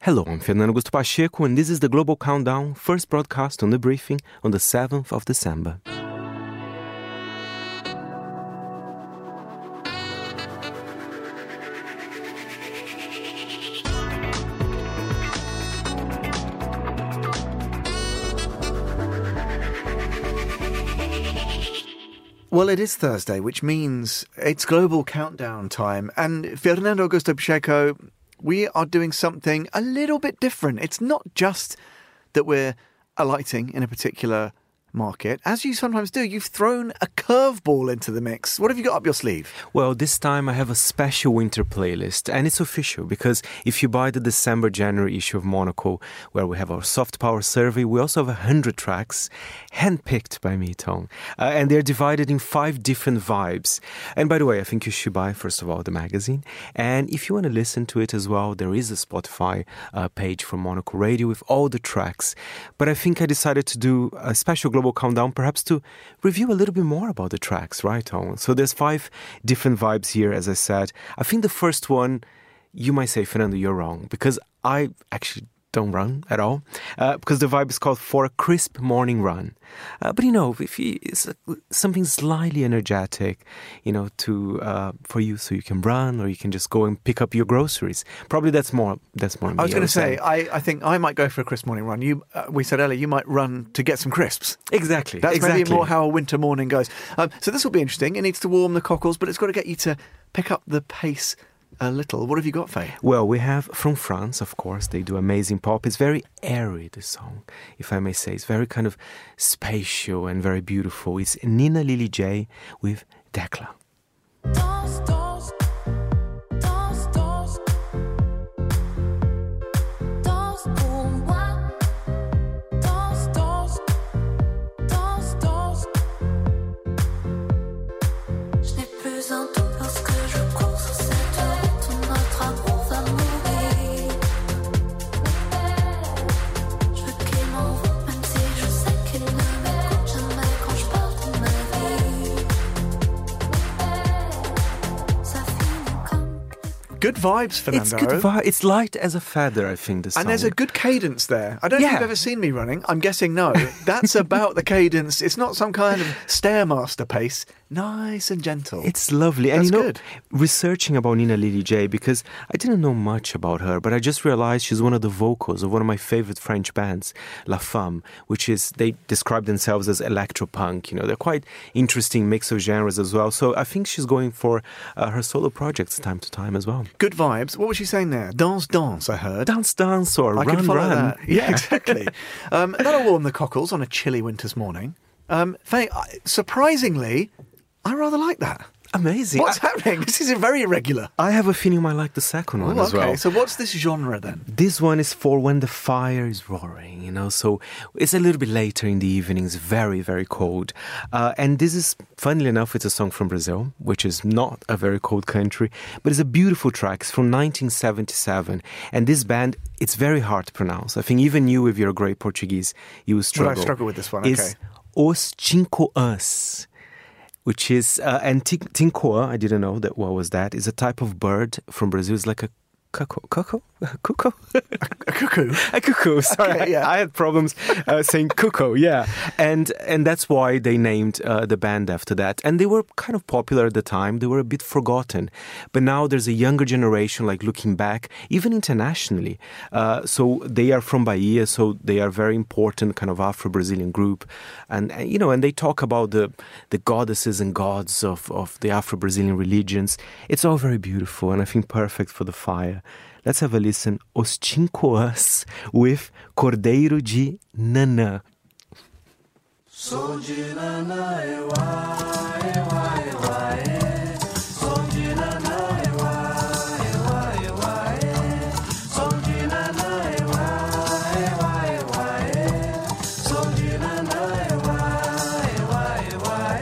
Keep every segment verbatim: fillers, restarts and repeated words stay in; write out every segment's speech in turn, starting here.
Hello, I'm Fernando Augusto Pacheco, and this is the Global Countdown, first broadcast on the briefing on the seventh of December. Well, it is Thursday, which means it's Global Countdown time. And Fernando Augusto Pacheco, we are doing something a little bit different. It's not just that we're alighting in a particular market. As you sometimes do, you've thrown a curveball into the mix. What have you got up your sleeve? Well, this time I have a special winter playlist, and it's official because if you buy the December-January issue of Monocle, where we have our soft power survey, we also have one hundred tracks handpicked by me, Tom. Uh, and they're divided in five different vibes. And by the way, I think you should buy, first of all, the magazine. And if you want to listen to it as well, there is a Spotify uh, page for Monocle Radio with all the tracks. But I think I decided to do a special Global Countdown, perhaps to review a little bit more about the tracks, right, Tom? So there's five different vibes here, as I said. I think the first one, you might say, Fernando, you're wrong, because I actually don't run at all, uh, because the vibe is called For a Crisp Morning Run. Uh, but, you know, if you, it's something slightly energetic, you know, to uh, for you, so you can run or you can just go and pick up your groceries. Probably that's more, that's more I was me, going to say, say. I, I think I might go for a crisp morning run. You, uh, we said earlier, you might run to get some crisps. Exactly. That's exactly. maybe more how a winter morning goes. Um, so this will be interesting. It needs to warm the cockles, but it's got to get you to pick up the pace a little. What have you got, Faye? Well, we have from France, of course. They do amazing pop. It's very airy, the song, if I may say. It's very kind of spatial and very beautiful. It's Nina Lily J with Decla. Danse, danse, danse, danse, danse pour moi. Danse, danse, danse, danse. Je n'ai plus un tout parce que je cours sur cette route où notre amour va mourir. Je veux qu'il m'envoie, même si je sais qu'il ne m'écoute jamais quand je parle de ma vie. Ça finit comme Good vibes, Fernando. It's good vibe. It's light as a feather, I think, the song. And there's a good cadence there. I don't know if Yeah. you've ever seen me running. I'm guessing no. That's about the cadence. It's not some kind of Stairmaster pace. Nice and gentle. It's lovely. And That's you know, good. researching about Nina Lily J, because I didn't know much about her, but I just realized she's one of the vocals of one of my favorite French bands, La Femme, which is, they describe themselves as electropunk. You know, they're quite interesting mix of genres as well. So I think she's going for uh, her solo projects time to time as well. Good vibes. What was she saying there? Dance, dance, I heard. Dance, dance, or I run, can follow run. that. Yeah, exactly. um, that'll warm the cockles on a chilly winter's morning. Um, Faye, I- surprisingly, I rather like that. Amazing. What's I, happening? This is very irregular. I have a feeling I like the second one Oh, as okay, well. so what's this genre then? This one is for when the fire is roaring, you know, so it's a little bit later in the evenings, very, very cold. Uh, and this is, funnily enough, it's a song from Brazil, which is not a very cold country, but it's a beautiful track. It's from nineteen seventy-seven. And this band, it's very hard to pronounce. I think even you, if you're a great Portuguese, you will struggle. Well, I struggle with this one, okay. It's Os Cinco Us, which is, uh, and tincoa, I didn't know that what was that, is a type of bird from Brazil. It's like a cuckoo, cuckoo, cuckoo, A cuckoo? a cuckoo. Sorry, Okay, yeah. I, I had problems uh, saying cuckoo. Yeah, and and that's why they named uh, the band after that. And they were kind of popular at the time. They were a bit forgotten, but now there's a younger generation, like looking back, even internationally. Uh, so they are from Bahia, so they are very important kind of Afro-Brazilian group, and, and you know, and they talk about the the goddesses and gods of of the Afro-Brazilian religions. It's all very beautiful, and I think perfect for the fire. Let's have a listen. Os Cinco Us with Cordeiro de Nanã. Sou de Nanã, ewa, ewa, ewa, e. Sou de Nanã, ewa, ewa, ewa, e. Sou de Nanã, ewa, ewa, ewa, e. Sou de Nanã, ewa, ewa, ewa,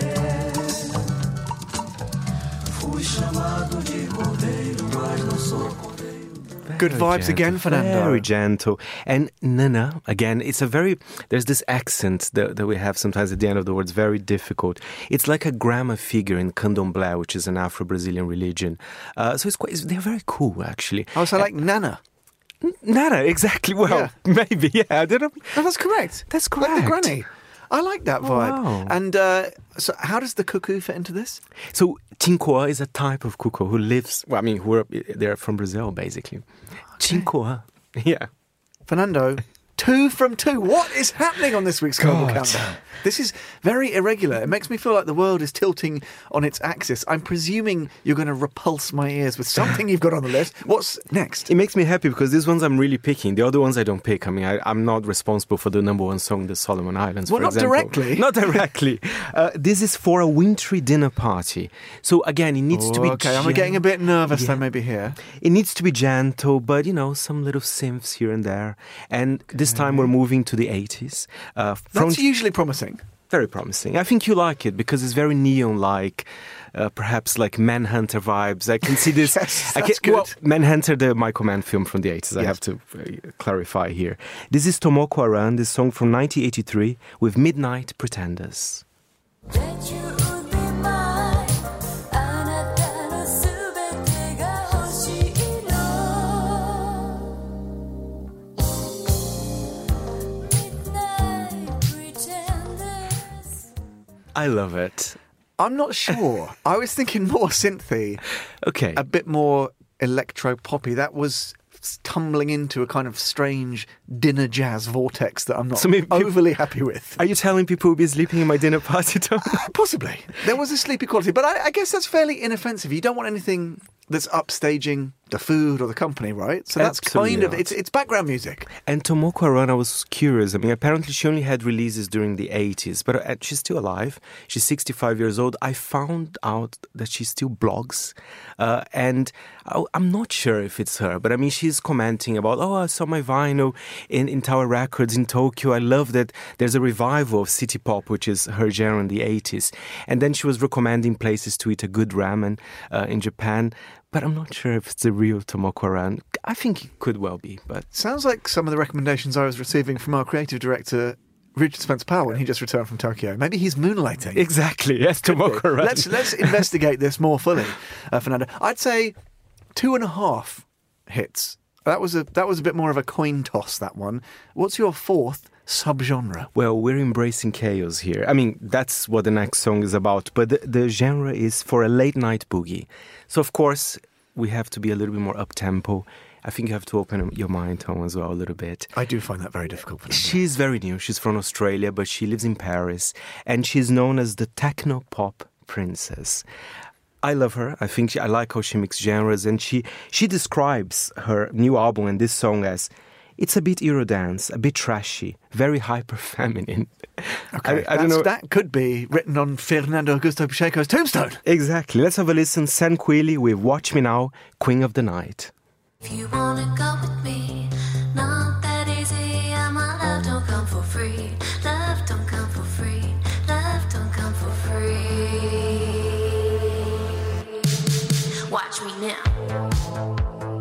e. Fui chamado de cordeiro, mas não sou cordeiro. Good Very vibes gentle, again, Fernando. Very gentle. And Nana, again, it's a very, there's this accent that, that we have sometimes at the end of the words, very difficult. It's like a grammar figure in candomblé, which is an Afro-Brazilian religion. Uh, so it's quite, it's, they're very cool, actually. Oh, so like Nana. Nada, exactly. Well, Yeah. maybe, yeah. I don't know. No, that's correct. That's Like the correct. granny. I like that Oh, vibe. wow. And uh, so, how does the cuckoo fit into this? So Tincoa is a type of cuckoo who lives, well, I mean, who are, they're from Brazil, basically. Tincoa. Yeah. Fernando, two from two. What is happening on this week's Global God. Countdown? This is very irregular. It makes me feel like the world is tilting on its axis. I'm presuming you're going to repulse my ears with something you've got on the list. What's next? It makes me happy because these ones I'm really picking. The other ones I don't pick. I mean, I, I'm not responsible for the number one song, The Solomon Islands, Well, for not example. directly. Not directly. uh, this is for a wintry dinner party. So again, it needs to be... Okay, I'm gen- getting a bit nervous Yeah. though maybe here. It needs to be gentle, but, you know, some little synths here and there. And this time we're moving to the eighties. Uh, from That's usually promising. Very promising. I think you like it because it's very neon-like, uh, perhaps like Manhunter vibes. I can see this. Yes, I that's can, Well, good. Manhunter, the Michael Mann film from the eighties. I Yes. have to uh, clarify here. This is Tomoko Aran, this song from nineteen eighty-three with Midnight Pretenders. That you would be mine. あなたのすべてが欲しいの。Midnight pretenders. I love it. I'm not sure. I was thinking more synthy, Okay. a bit more electro poppy. That was tumbling into a kind of strange dinner jazz vortex that I'm not So maybe peop- overly happy with. Are you telling people who'll be sleeping in my dinner party, Tom? Possibly. There was a sleepy quality, but I, I guess that's fairly inoffensive. You don't want anything that's upstaging the food or the company, right? So that's Absolutely kind of, not. it's it's background music. And Tomoko Aran, I was curious. I mean, apparently she only had releases during the eighties, but uh, she's still alive. She's sixty-five years old. I found out that she still blogs. Uh, and I, I'm not sure if it's her, but I mean, she's commenting about, oh, I saw my vinyl in, in Tower Records in Tokyo. I love that there's a revival of city pop, which is her genre in the eighties. And then she was recommending places to eat a good ramen uh, in Japan. But I'm not sure if it's the real Tomoko Aran. I think it could well be, but... Sounds like some of the recommendations I was receiving from our creative director, Richard Spence Powell, when he just returned from Tokyo. Maybe he's moonlighting. Exactly, yes, Tomoko Aran. Let's let's investigate this more fully, uh, Fernando. I'd say two and a half hits. That was a that was a bit more of a coin toss. That one. What's your fourth subgenre? Well, we're embracing chaos here. I mean, that's what the next song is about, but the, the genre is for a late night boogie. So, of course, we have to be a little bit more up-tempo. I think you have to open your mind, Tom, as well, a little bit. I do find that very difficult. Fernando. She's very new. She's from Australia, but she lives in Paris, and she's known as the techno-pop princess. I love her. I think she, I like how she mixes genres, and she, she describes her new album and this song as it's a bit Eurodance, a bit trashy, very hyper feminine. Okay, I, I don't that's- know. That could be written on Fernando Augusto Pacheco's tombstone. Exactly. Let's have a listen. San Quili with Watch Me Now, Queen of the Night. If you wanna go with me, not that easy. And my love don't come for free. Love don't come for free. Love don't come for free. Watch me now.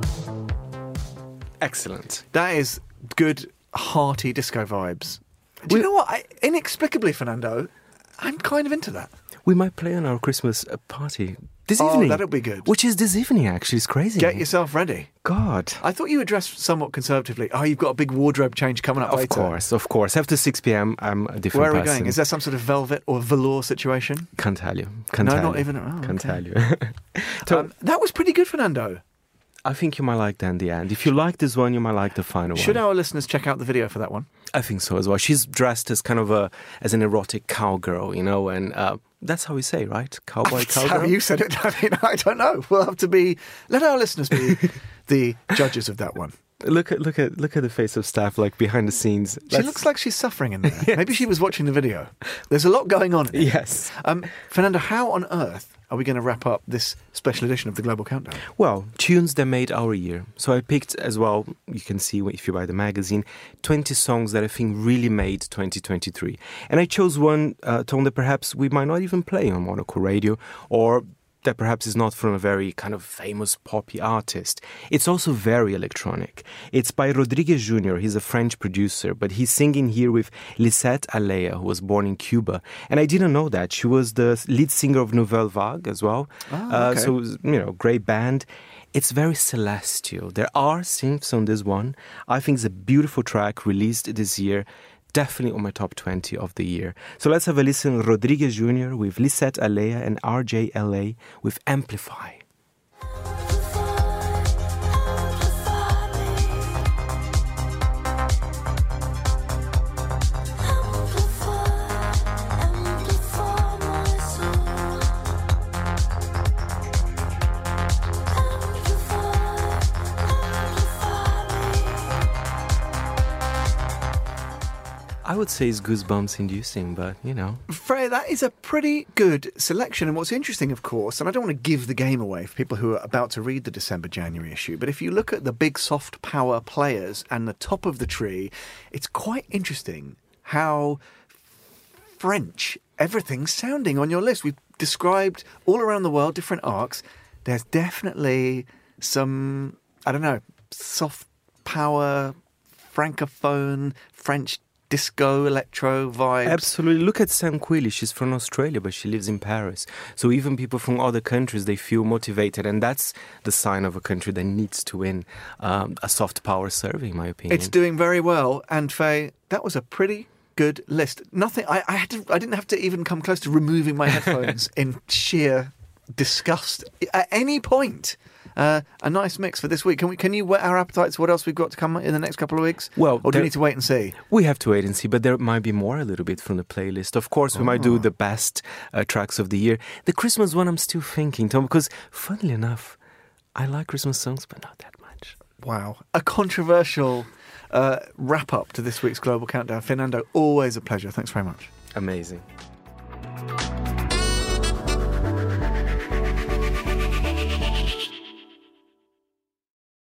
Excellent. That is good, hearty disco vibes. Do you We- know what? I, inexplicably, Fernando, I'm kind of into that. We might play on our Christmas uh, party this Oh, evening. that'll be good. Which is this evening, actually. It's crazy. Get yourself ready. God. I thought you were dressed somewhat conservatively. Oh, you've got a big wardrobe change coming up Of later. course, of course. After six p.m., I'm a different Where are we person. going? Is there some sort of velvet or velour situation? Can't tell you. Can't No, tell not you. even- oh, Can't okay. tell you. So, Um, that was pretty good, Fernando. I think you might like that in the end. If you like this one, you might like the final Should one. our listeners check out the video for that one? I think so as well. She's dressed as kind of a as an erotic cowgirl, you know, and uh, that's how we say, right? Cowboy, That's how cowgirl. you said it. I mean, I don't know. We'll have to be. Let our listeners be the judges of that one. Look at look at look at the face of Steph, like behind the scenes. She looks like she's suffering in there. Maybe she was watching the video. There's a lot going on. in it. Yes. Um, Fernando, how on earth are we going to wrap up this special edition of the Global Countdown? Well, tunes that made our year. So I picked as well, you can see if you buy the magazine, twenty songs that I think really made twenty twenty-three. And I chose one uh, tone that perhaps we might not even play on Monaco Radio, or that perhaps is not from a very kind of famous poppy artist. It's also very electronic. It's by Rodriguez Junior He's a French producer, but he's singing here with Lisette Alea, who was born in Cuba. And I didn't know that. She was the lead singer of Nouvelle Vague as well. Ah, uh, okay. so, it was, you know, great band. It's very celestial. There are synths on this one. I think it's a beautiful track released this year. Definitely on my top twenty of the year. So let's have a listen. Rodriguez Junior with Lisette Alea and R J L A with Amplify. I would say it's goosebumps inducing, but you know. Freya, that is a pretty good selection. And what's interesting, of course, and I don't want to give the game away for people who are about to read the December-January issue, but if you look at the big soft power players and the top of the tree, it's quite interesting how French everything's sounding on your list. We've described all around the world different arcs. There's definitely some, I don't know, soft power, francophone, French disco, electro vibes. Absolutely. Look at Sam Quilly. She's from Australia, but she lives in Paris. So even people from other countries, they feel motivated. And that's the sign of a country that needs to win um, a soft power survey, in my opinion. It's doing very well. And Faye, that was a pretty good list. Nothing, I, I, had to, I didn't have to even come close to removing my headphones in sheer disgust. At any point, uh, a nice mix for this week. Can we? Can you whet our appetites? What else we've got to come in the next couple of weeks? Well, or do there, you need to wait and see? We have to wait and see, but there might be more a little bit from the playlist. Of course, we oh. might do the best uh, tracks of the year. The Christmas one, I'm still thinking, Tom, because funnily enough, I like Christmas songs, but not that much. Wow. A controversial uh, wrap-up to this week's Global Countdown. Fernando, always a pleasure. Thanks very much. Amazing.